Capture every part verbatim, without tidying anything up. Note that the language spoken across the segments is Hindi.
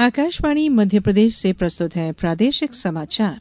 आकाशवाणी मध्य प्रदेश से प्रस्तुत है प्रादेशिक समाचार।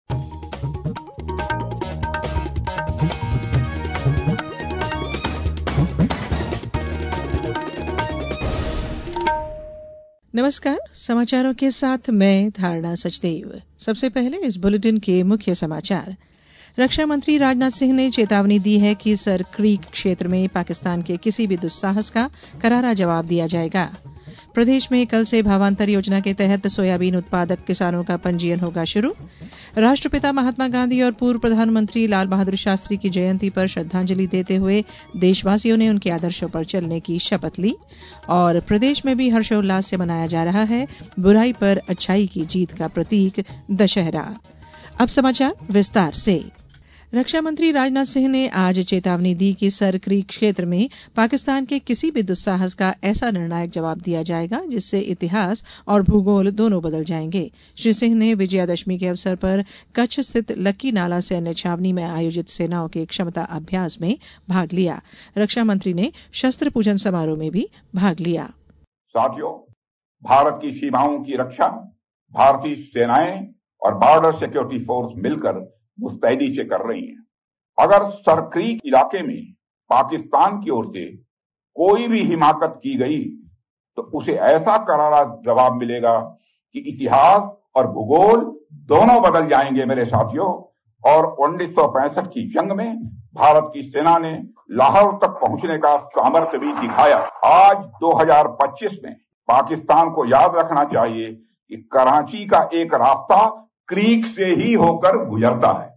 नमस्कार, समाचारों के साथ मैं धारणा सचदेव। सबसे पहले इस बुलेटिन के मुख्य समाचार। रक्षा मंत्री राजनाथ सिंह ने चेतावनी दी है कि सर क्रीक क्षेत्र में पाकिस्तान के किसी भी दुस्साहस का करारा जवाब दिया जाएगा। प्रदेश में कल से भावांतर योजना के तहत सोयाबीन उत्पादक किसानों का पंजीयन होगा शुरू। राष्ट्रपिता महात्मा गांधी और पूर्व प्रधानमंत्री लाल बहादुर शास्त्री की जयंती पर श्रद्धांजलि देते हुए देशवासियों ने उनके आदर्शों पर चलने की शपथ ली। और प्रदेश में भी हर्षोल्लास से मनाया जा रहा है बुराई पर अच्छाई की जीत का प्रतीक दशहरा। अब समाचार विस्तार से। रक्षा मंत्री राजनाथ सिंह ने आज चेतावनी दी कि सर क्रीक क्षेत्र में पाकिस्तान के किसी भी दुस्साहस का ऐसा निर्णायक जवाब दिया जाएगा जिससे इतिहास और भूगोल दोनों बदल जाएंगे। श्री सिंह ने विजयादशमी के अवसर पर कच्छ स्थित लक्की नाला सैन्य छावनी में आयोजित सेनाओं के क्षमता अभ्यास में भाग लिया। रक्षा मंत्री ने शस्त्र पूजन समारोह में भी भाग लिया। साथियों, भारत की सीमाओं की रक्षा भारतीय सेनाएं और बॉर्डर सिक्योरिटी फोर्स मिलकर मुस्तैदी से कर रही हैं। अगर सर क्रीक इलाके में पाकिस्तान की ओर से कोई भी हिमाकत की गई तो उसे ऐसा करारा जवाब मिलेगा कि इतिहास और भूगोल दोनों बदल जाएंगे। मेरे साथियों, और उन्नीस सौ पैंसठ की जंग में भारत की सेना ने लाहौर तक पहुंचने का सामर्थ्य भी दिखाया। आज दो हज़ार पच्चीस में पाकिस्तान को याद रखना चाहिए कि कराची का एक रास्ता क्रीक से ही होकर गुजरता है।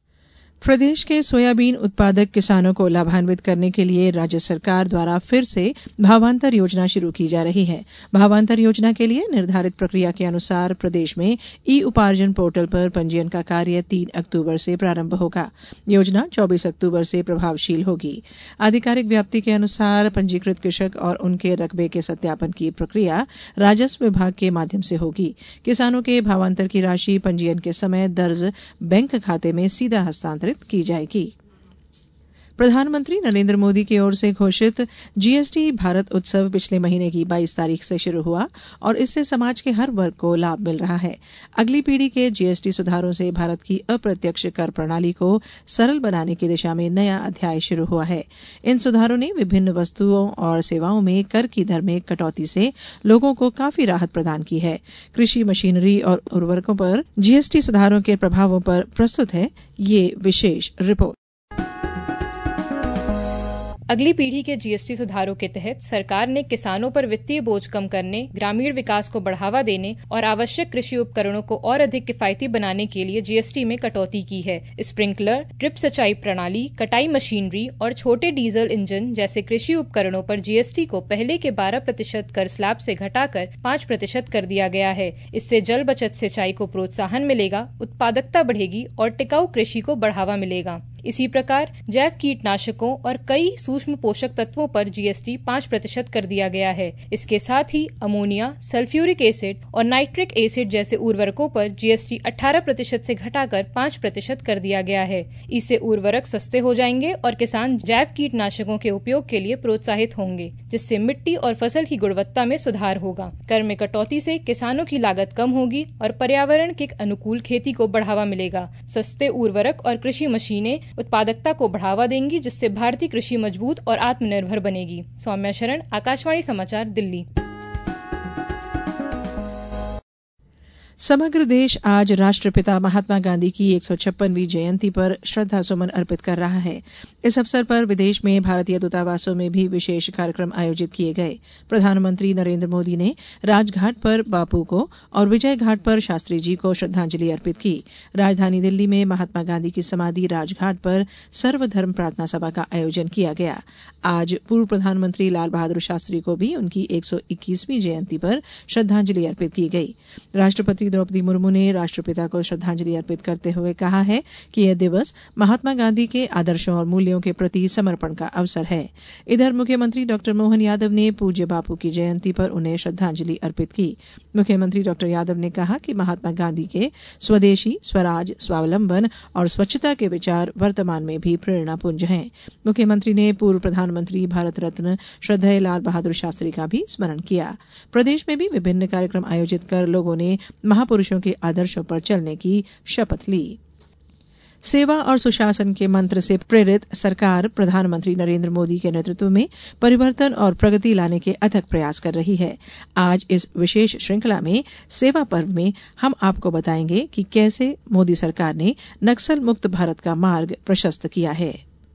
प्रदेश के सोयाबीन उत्पादक किसानों को लाभान्वित करने के लिए राज्य सरकार द्वारा फिर से भावांतर योजना शुरू की जा रही है। भावांतर योजना के लिए निर्धारित प्रक्रिया के अनुसार प्रदेश में ई उपार्जन पोर्टल पर पंजीयन का कार्य तीन अक्टूबर से प्रारंभ होगा। योजना चौबीस अक्टूबर से प्रभावशील होगी। आधिकारिक व्याप्ति के अनुसार पंजीकृत कृषक और उनके रकबे के सत्यापन की प्रक्रिया राजस्व विभाग के माध्यम से होगी। किसानों के भावांतर की राशि पंजीयन के समय दर्ज बैंक खाते में सीधा हस्तांतरित की जाएगी। प्रधानमंत्री नरेंद्र मोदी की ओर से घोषित जीएसटी भारत उत्सव पिछले महीने की बाईस तारीख से शुरू हुआ और इससे समाज के हर वर्ग को लाभ मिल रहा है। अगली पीढ़ी के जीएसटी सुधारों से भारत की अप्रत्यक्ष कर प्रणाली को सरल बनाने की दिशा में नया अध्याय शुरू हुआ है। इन सुधारों ने विभिन्न वस्तुओं और सेवाओं में कर की दर में कटौती से लोगों को काफी राहत प्रदान की है। कृषि मशीनरी और उर्वरकों पर जीएसटी सुधारों के प्रभावों पर प्रस्तुत है ये विशेष रिपोर्ट। अगली पीढ़ी के जीएसटी सुधारों के तहत सरकार ने किसानों पर वित्तीय बोझ कम करने, ग्रामीण विकास को बढ़ावा देने और आवश्यक कृषि उपकरणों को और अधिक किफायती बनाने के लिए जीएसटी में कटौती की है। स्प्रिंकलर, ड्रिप सिंचाई प्रणाली, कटाई मशीनरी और छोटे डीजल इंजन जैसे कृषि उपकरणों पर जीएसटी को पहले के बारह प्रतिशत कर स्लैब से घटाकर पाँच प्रतिशत कर दिया गया है। इससे जल बचत सिंचाई को प्रोत्साहन मिलेगा, उत्पादकता बढ़ेगी और टिकाऊ कृषि को बढ़ावा मिलेगा। इसी प्रकार जैव कीटनाशकों और कई सूक्ष्म पोषक तत्वों पर जीएसटी पाँच प्रतिशत कर दिया गया है। इसके साथ ही अमोनिया, सल्फ्यूरिक एसिड और नाइट्रिक एसिड जैसे उर्वरकों पर जीएसटी अठारह प्रतिशत से घटाकर पाँच प्रतिशत कर दिया गया है। इससे उर्वरक सस्ते हो जाएंगे और किसान जैव कीटनाशकों के उपयोग के लिए प्रोत्साहित होंगे, जिससे मिट्टी और फसल की गुणवत्ता में सुधार होगा। कर में कटौती से किसानों की लागत कम होगी और पर्यावरण के अनुकूल खेती को बढ़ावा मिलेगा। सस्ते उर्वरक और कृषि मशीनें उत्पादकता को बढ़ावा देंगी, जिससे भारतीय कृषि मजबूत और आत्मनिर्भर बनेगी। सौम्या शरण, आकाशवाणी समाचार, दिल्ली। समग्र देश आज राष्ट्रपिता महात्मा गांधी की एक सौ छप्पनवीं जयंती पर श्रद्धा सुमन अर्पित कर रहा है। इस अवसर पर विदेश में भारतीय दूतावासों में भी विशेष कार्यक्रम आयोजित किए गए। प्रधानमंत्री नरेंद्र मोदी ने राजघाट पर बापू को और विजय घाट पर शास्त्री जी को श्रद्धांजलि अर्पित की। राजधानी दिल्ली में महात्मा गांधी की समाधि राजघाट पर सर्वधर्म प्रार्थना सभा का आयोजन किया गया। आज पूर्व प्रधानमंत्री लाल बहादुर शास्त्री को भी उनकी एक सौ इक्कीसवीं जयंती पर श्रद्धांजलि अर्पित की गई। राष्ट्रपति राष्ट्रपति द्रौपदी मुर्मू ने राष्ट्रपिता को श्रद्धांजलि अर्पित करते हुए कहा है कि यह दिवस महात्मा गांधी के आदर्शों और मूल्यों के प्रति समर्पण का अवसर है। इधर मुख्यमंत्री डॉक्टर मोहन यादव ने पूज्य बापू की जयंती पर उन्हें श्रद्धांजलि अर्पित की। मुख्यमंत्री डॉक्टर यादव ने कहा कि महात्मा गांधी के स्वदेशी, स्वराज, स्वावलंबन और स्वच्छता के विचार वर्तमान में भी प्रेरणा पुंज हैं। मुख्यमंत्री ने पूर्व प्रधानमंत्री भारत रत्न श्रद्धेय लाल बहादुर शास्त्री का भी स्मरण किया। प्रदेश में भी विभिन्न कार्यक्रम आयोजित कर लोगों ने महापुरुषों के आदर्शों पर चलने की शपथ ली। सेवा और सुशासन के मंत्र से प्रेरित सरकार प्रधानमंत्री नरेंद्र मोदी के नेतृत्व में परिवर्तन और प्रगति लाने के अथक प्रयास कर रही है। आज इस विशेष श्रृंखला में सेवा पर्व में हम आपको बताएंगे कि कैसे मोदी सरकार ने नक्सल मुक्त भारत का मार्ग प्रशस्त किया है।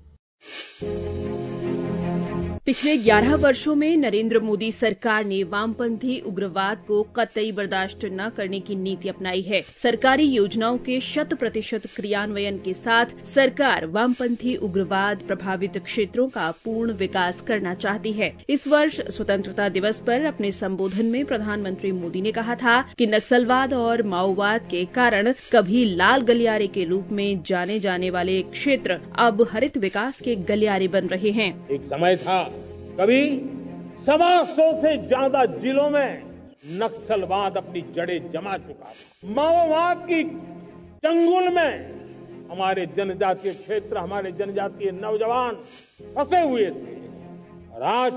पिछले ग्यारह वर्षों में नरेंद्र मोदी सरकार ने वामपंथी उग्रवाद को कतई बर्दाश्त न करने की नीति अपनाई है। सरकारी योजनाओं के शत प्रतिशत क्रियान्वयन के साथ सरकार वामपंथी उग्रवाद प्रभावित क्षेत्रों का पूर्ण विकास करना चाहती है। इस वर्ष स्वतंत्रता दिवस पर अपने संबोधन में प्रधानमंत्री मोदी ने कहा था कि नक्सलवाद और माओवाद के कारण कभी लाल गलियारे के रूप में जाने जाने वाले क्षेत्र अब हरित विकास के गलियारे बन रहे हैं। एक समय था कभी सवा सौ से ज्यादा जिलों में नक्सलवाद अपनी जड़ें जमा चुका था। माओवाद की चंगुल में हमारे जनजातीय क्षेत्र, हमारे जनजातीय नौजवान फंसे हुए थे और आज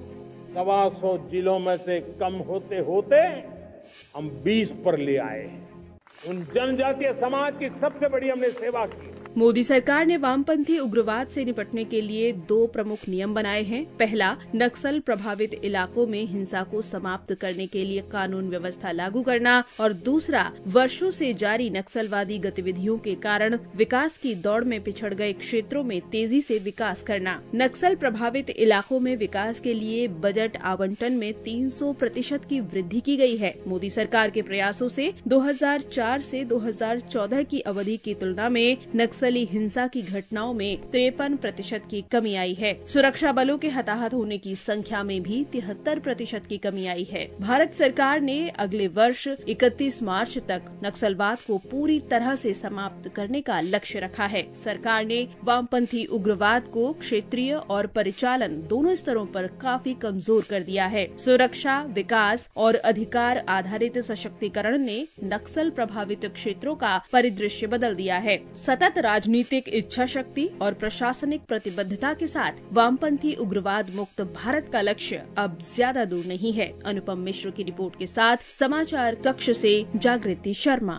सवा सौ जिलों में से कम होते होते हम बीस पर ले आए। उन जनजातीय समाज की सबसे बड़ी हमने सेवा की। मोदी सरकार ने वामपंथी उग्रवाद से निपटने के लिए दो प्रमुख नियम बनाए हैं। पहला, नक्सल प्रभावित इलाकों में हिंसा को समाप्त करने के लिए कानून व्यवस्था लागू करना और दूसरा, वर्षों से जारी नक्सलवादी गतिविधियों के कारण विकास की दौड़ में पिछड़ गए क्षेत्रों में तेजी से विकास करना। नक्सल प्रभावित इलाकों में विकास के लिए बजट आवंटन में तीन सौ प्रतिशत की वृद्धि की गई है। मोदी सरकार के प्रयासों से दो हज़ार चार से दो हज़ार चौदह की अवधि की तुलना में नक्सल हिंसा की घटनाओं में तिरपन प्रतिशत की कमी आई है। सुरक्षा बलों के हताहत होने की संख्या में भी तिहत्तर प्रतिशत की कमी आई है। भारत सरकार ने अगले वर्ष इकतीस मार्च तक नक्सलवाद को पूरी तरह से समाप्त करने का लक्ष्य रखा है। सरकार ने वामपंथी उग्रवाद को क्षेत्रीय और परिचालन दोनों स्तरों पर काफी कमजोर कर दिया है। सुरक्षा, विकास और अधिकार आधारित सशक्तिकरण ने नक्सल प्रभावित क्षेत्रों का परिदृश्य बदल दिया है। सतत राजनीतिक इच्छा शक्ति और प्रशासनिक प्रतिबद्धता के साथ वामपंथी उग्रवाद मुक्त भारत का लक्ष्य अब ज्यादा दूर नहीं है। अनुपम मिश्र की रिपोर्ट के साथ समाचार कक्ष से जागृति शर्मा।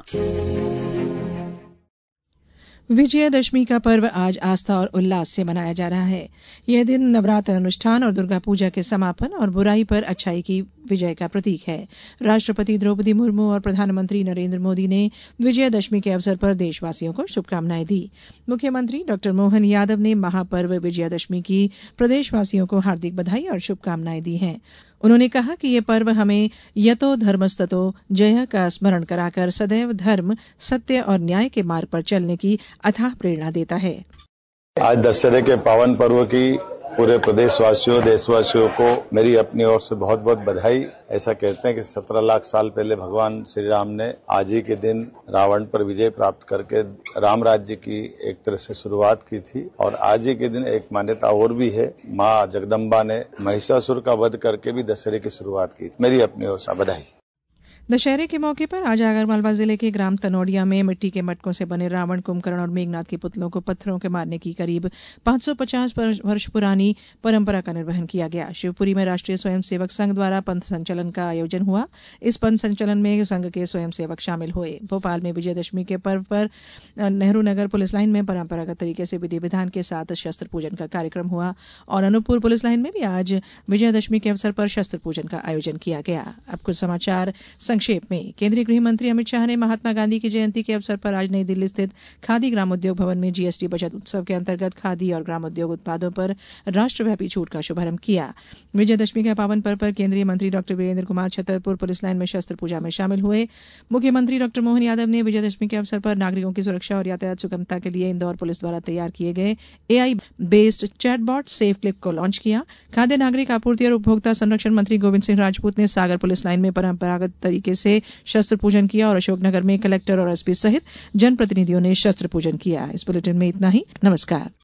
विजयादशमी का पर्व आज आस्था और उल्लास से मनाया जा रहा है। यह दिन नवरात्र अनुष्ठान और दुर्गा पूजा के समापन और बुराई पर अच्छाई की विजय का प्रतीक है। राष्ट्रपति द्रौपदी मुर्मू और प्रधानमंत्री नरेंद्र मोदी ने विजयादशमी के अवसर पर देशवासियों को शुभकामनाएं दी। मुख्यमंत्री डॉक्टर मोहन यादव ने महापर्व विजयादशमी की प्रदेशवासियों को हार्दिक बधाई और शुभकामनाएं दी हैं। उन्होंने कहा कि ये पर्व हमें यतो धर्मस्ततो जय का स्मरण कराकर सदैव धर्म, सत्य और न्याय के मार्ग पर चलने की अथाह प्रेरणा देता है। आज दशहरे के पावन पर्व की पूरे प्रदेशवासियों, देशवासियों को मेरी अपनी ओर से बहुत बहुत बधाई। ऐसा कहते हैं कि सत्रह लाख साल पहले भगवान श्री राम ने आज ही के दिन रावण पर विजय प्राप्त करके राम राज्य की एक तरह से शुरुआत की थी और आज ही के दिन एक मान्यता और भी है, माँ जगदम्बा ने महिषासुर का वध करके भी दशहरे की शुरुआत की। मेरी अपनी ओर से बधाई। दशहरे के मौके पर आज आगरमालवा जिले के ग्राम तनोडिया में मिट्टी के मटकों से बने रावण, कुंभकर्ण और मेघनाथ के पुतलों को पत्थरों के मारने की करीब पाँच सौ पचास वर्ष पुरानी परंपरा का निर्वहन किया गया। शिवपुरी में राष्ट्रीय स्वयंसेवक संघ द्वारा पंथ संचलन का आयोजन हुआ। इस पंथ संचलन में संघ के स्वयंसेवक शामिल हुए। भोपाल में विजयादशमी के पर्व पर नेहरू नगर पुलिस लाइन में परंपरागत तरीके से विधि विधान के साथ शस्त्र पूजन का कार्यक्रम हुआ और अनूपपुर पुलिस लाइन में भी आज विजयादशमी के अवसर पर शस्त्र पूजन का आयोजन किया गया। अब कुछ समाचार संक्षेप में। केंद्रीय गृह मंत्री अमित शाह ने महात्मा गांधी की जयंती के अवसर पर आज नई दिल्ली स्थित खादी ग्रामोद्योग भवन में जीएसटी बचत उत्सव के अंतर्गत खादी और ग्रामोद्योग उत्पादों पर राष्ट्रव्यापी छूट का शुभारंभ किया। विजयादशमी के पावन पर्व पर केंद्रीय मंत्री doctor Virendra Kumar Chhatarpur police line में शस्त्र पूजा में शामिल हुए। मुख्यमंत्री डॉक्टर मोहन यादव ने विजयादशमी के अवसर पर नागरिकों की सुरक्षा और यातायात सुगमता के लिए इंदौर पुलिस द्वारा तैयार किए गए AI based chatbot safe click को लॉन्च किया। खाद्य नागरिक आपूर्ति और उपभोक्ता संरक्षण मंत्री गोविंद सिंह राजपूत ने सागर पुलिस लाइन में परंपरागत तरीके तरीके से शस्त्र पूजन किया और अशोकनगर में कलेक्टर और एसपी सहित जनप्रतिनिधियों ने शस्त्र पूजन किया। इस बुलेटिन में इतना ही। नमस्कार।